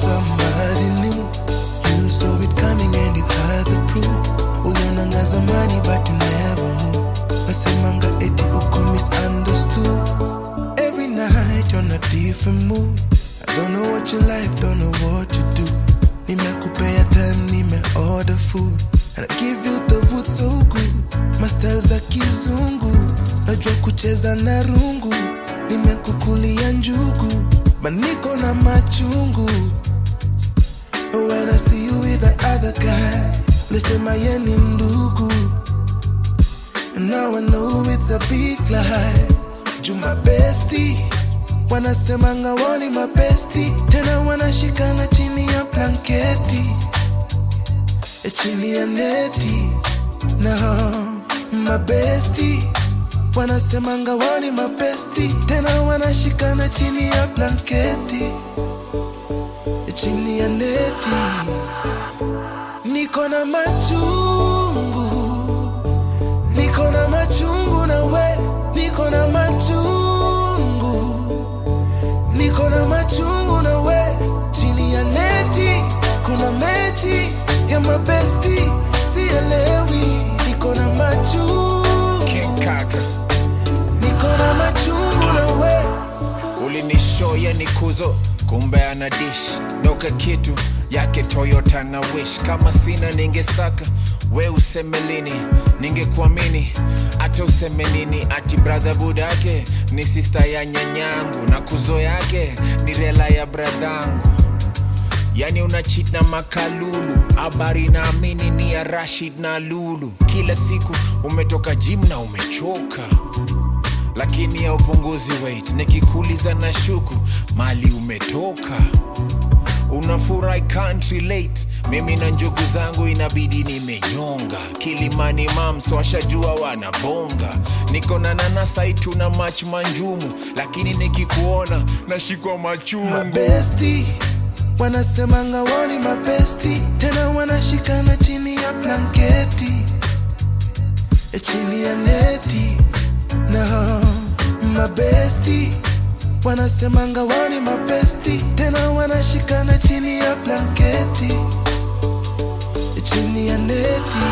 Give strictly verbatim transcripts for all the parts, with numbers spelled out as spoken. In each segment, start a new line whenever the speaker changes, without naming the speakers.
somebody new. You saw it coming and you had the proof. Ulionangaza money but you never knew. Nasemanga eti uko misunderstood. Every night you're on a different mood. I don't know what you like, don't know what you do. Nimekupea time, nime order food, and I give you the wood so good. My styles za kizungu, najua kucheza na rungu. Nimekukulia njugu, but niko na machungu. When I see you with the other guy, lisema ye ni ndugu. And now I know it's a big lie. You my bestie, wanasemanga woni my bestie. Tena wanashikana chini ya blanketi, e chini ya neti. No, my bestie, wanasemanga woni my bestie. Tena wanashikana chini ya blanketi, e chini ya neti. Niko na machungu, niko na machungu na we. Niko na machungu, niko na machungu na we. Chini ya neti kuna mechi ya mabesti, sielewi. Niko na machungu,
Kekaka,
niko na machungu na we.
ulinishoya nikuzo, kumbe ana dish noka kitu yake Toyota na wish. Kama sina ningesaka, we useme lini ningekuamini. Ata useme nini ati brother budake ni sister ya nyanyangu, na kuzo yake ni rela ya bradangu. Yani una cheat na makalulu, habari na amini ni ya Rashid na Lulu. Kila siku umetoka gym na umechoka, lakini ya upunguzi weight. Nikikuuliza na shuku mali umetoka. Unafurahi can't relate, mimi na njugu zangu inabidi nimenyonga. Kilimani mams washajua wanabonga. Niko na nana saitu na match manjumu, lakini nikikuona nashikwa machungu.
My bestie, wanasemanga woni my bestie. Tena wanashikana chini ya blanketi, e chini ya neti. No, my bestie, wanasemanga woni my bestie. Tena wanashikana chini ya blanketi, e chini ya neti.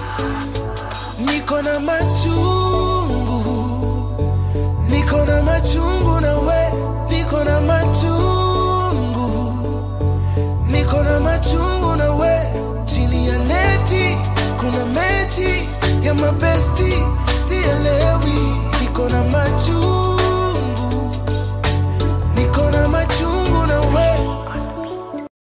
Niko na machungu, niko na machungu na we. Niko na machungu, niko na machungu na we. Chini ya neti kuna mechi ya mabesti,